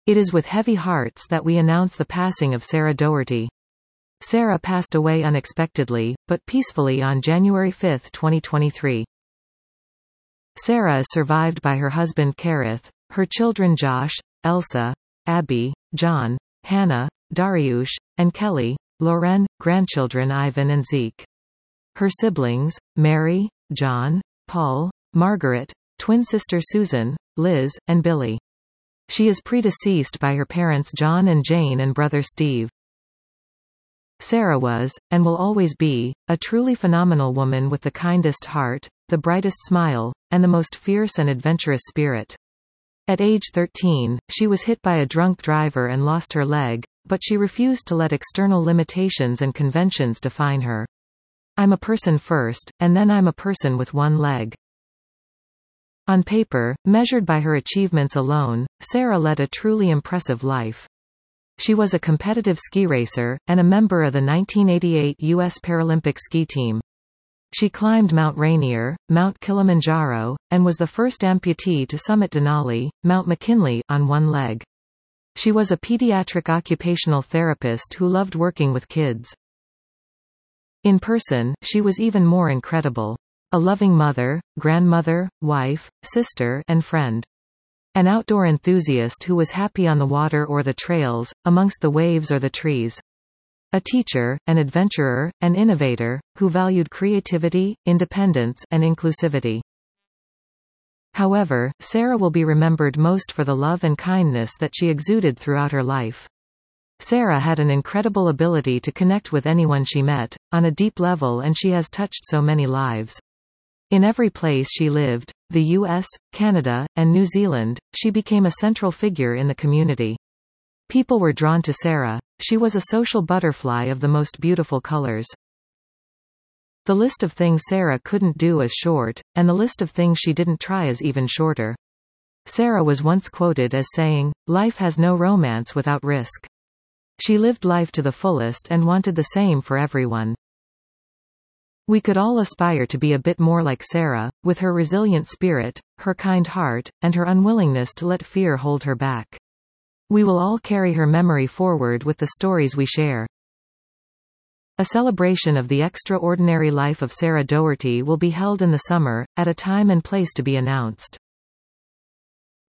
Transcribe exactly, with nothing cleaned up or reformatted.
It is with heavy hearts that we announce the passing of Sarah Doherty. Sarah passed away unexpectedly, but peacefully on January fifth, twenty twenty-three. Sarah is survived by her husband Kareth, her children Josh, Elsa, Abby, John, Hannah, Dariush, and Kelly, Loren, grandchildren Ivan and Zeke. Her siblings, Mary, John, Paul, Margaret, twin sister Susan, Liz, and Billy. She is predeceased by her parents John and Jane and brother Steve. Sarah was, and will always be, a truly phenomenal woman with the kindest heart, the brightest smile, and the most fierce and adventurous spirit. At age thirteen, she was hit by a drunk driver and lost her leg, but she refused to let external limitations and conventions define her. "I'm a person first, and then I'm a person with one leg." On paper, measured by her achievements alone, Sarah led a truly impressive life. She was a competitive ski racer, and a member of the nineteen eighty-eight U S Paralympic ski team. She climbed Mount Rainier, Mount Kilimanjaro, and was the first amputee to summit Denali, Mount McKinley, on one leg. She was a pediatric occupational therapist who loved working with kids. In person, she was even more incredible. A loving mother, grandmother, wife, sister, and friend. An outdoor enthusiast who was happy on the water or the trails, amongst the waves or the trees. A teacher, an adventurer, an innovator, who valued creativity, independence, and inclusivity. However, Sarah will be remembered most for the love and kindness that she exuded throughout her life. Sarah had an incredible ability to connect with anyone she met, on a deep level, and she has touched so many lives. In every place she lived, the U S, Canada, and New Zealand, she became a central figure in the community. People were drawn to Sarah. She was a social butterfly of the most beautiful colors. The list of things Sarah couldn't do is short, and the list of things she didn't try is even shorter. Sarah was once quoted as saying, "Life has no romance without risk." She lived life to the fullest and wanted the same for everyone. We could all aspire to be a bit more like Sarah, with her resilient spirit, her kind heart, and her unwillingness to let fear hold her back. We will all carry her memory forward with the stories we share. A celebration of the extraordinary life of Sarah Doherty will be held in the summer, at a time and place to be announced.